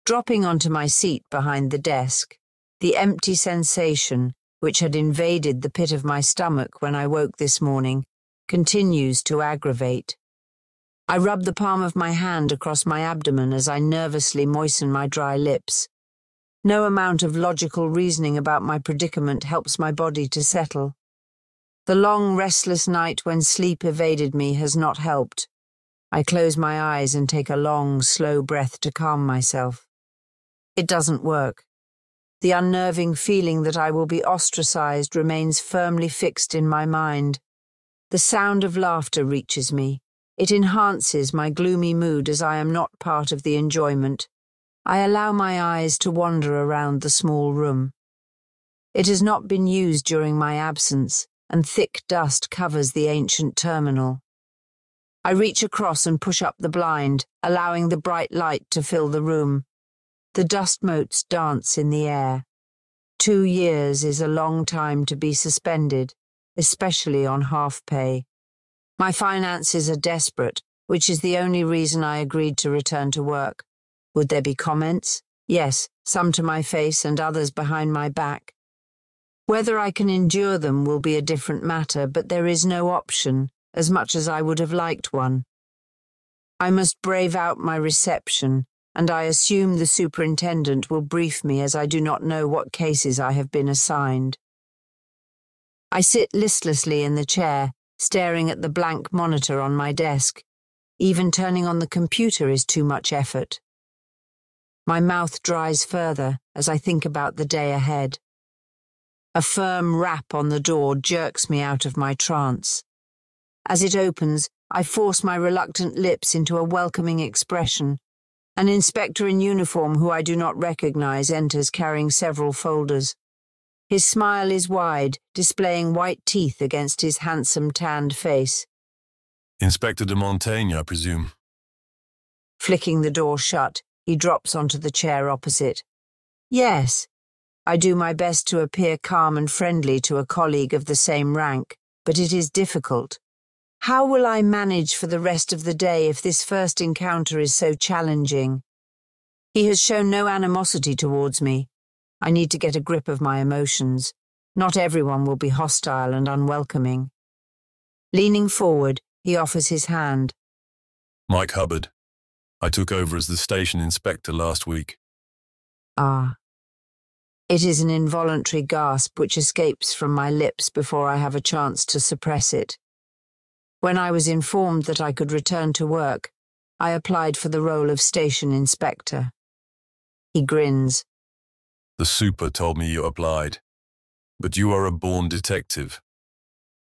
Dropping onto my seat behind the desk, the empty sensation, which had invaded the pit of my stomach when I woke this morning, continues to aggravate. I rub the palm of my hand across my abdomen as I nervously moisten my dry lips. No amount of logical reasoning about my predicament helps my body to settle. The long, restless night when sleep evaded me has not helped. I close my eyes and take a long, slow breath to calm myself. It doesn't work. The unnerving feeling that I will be ostracized remains firmly fixed in my mind. The sound of laughter reaches me. It enhances my gloomy mood as I am not part of the enjoyment. I allow my eyes to wander around the small room. It has not been used during my absence, and thick dust covers the ancient terminal. I reach across and push up the blind, allowing the bright light to fill the room. The dust motes dance in the air. 2 years is a long time to be suspended, especially on half pay. My finances are desperate, which is the only reason I agreed to return to work. Would there be comments? Yes, some to my face and others behind my back. Whether I can endure them will be a different matter, but there is no option, as much as I would have liked one. I must brave out my reception, and I assume the superintendent will brief me as I do not know what cases I have been assigned. I sit listlessly in the chair, staring at the blank monitor on my desk. Even turning on the computer is too much effort. My mouth dries further as I think about the day ahead. A firm rap on the door jerks me out of my trance. As it opens, I force my reluctant lips into a welcoming expression. An inspector in uniform who I do not recognize enters carrying several folders. His smile is wide, displaying white teeth against his handsome tanned face. Inspector de Montaigne, I presume. Flicking the door shut, he drops onto the chair opposite. Yes. I do my best to appear calm and friendly to a colleague of the same rank, but it is difficult. How will I manage for the rest of the day if this first encounter is so challenging? He has shown no animosity towards me. I need to get a grip of my emotions. Not everyone will be hostile and unwelcoming. Leaning forward, he offers his hand. Mike Hubbard. I took over as the station inspector last week. Ah. It is an involuntary gasp which escapes from my lips before I have a chance to suppress it. When I was informed that I could return to work, I applied for the role of station inspector. He grins. The super told me you applied. But you are a born detective.